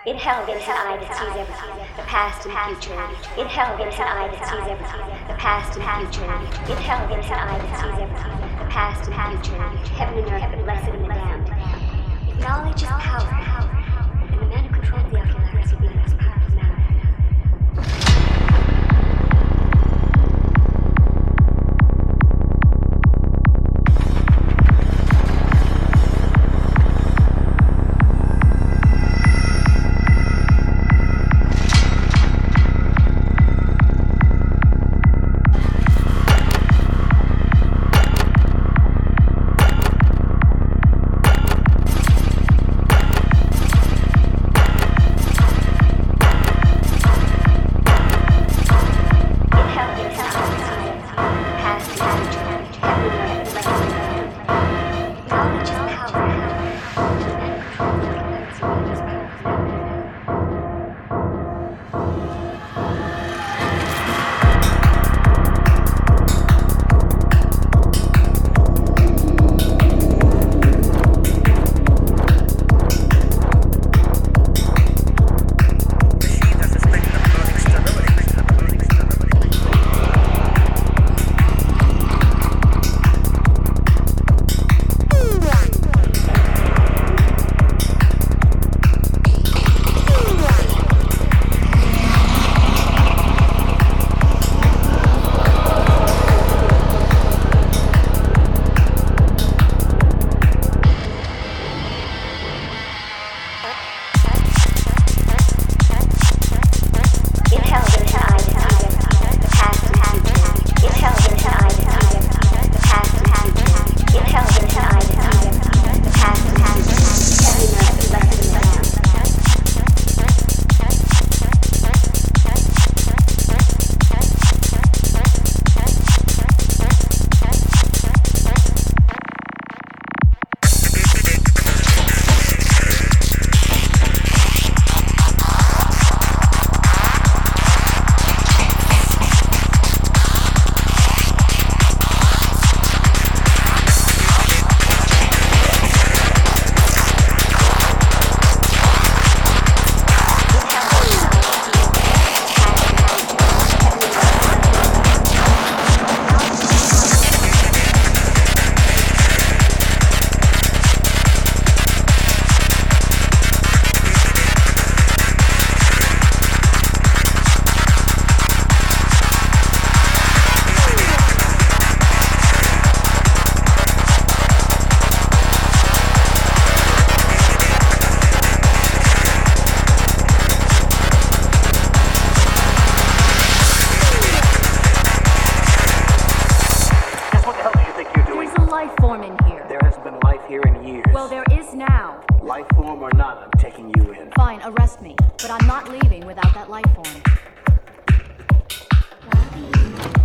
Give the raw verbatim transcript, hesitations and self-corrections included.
It held as an eye that sees everything, the past and the future. It held as an eye that sees everything, the past and the future. It held as an eye that sees everything, the past and the future. Heaven and earth, the blessed and the damned. If knowledge is power, and the man who controls the ocularis will be the most powerful man on earth. Well, there is now. Life form or not, I'm taking you in. Fine, arrest me. But I'm not leaving without that life form.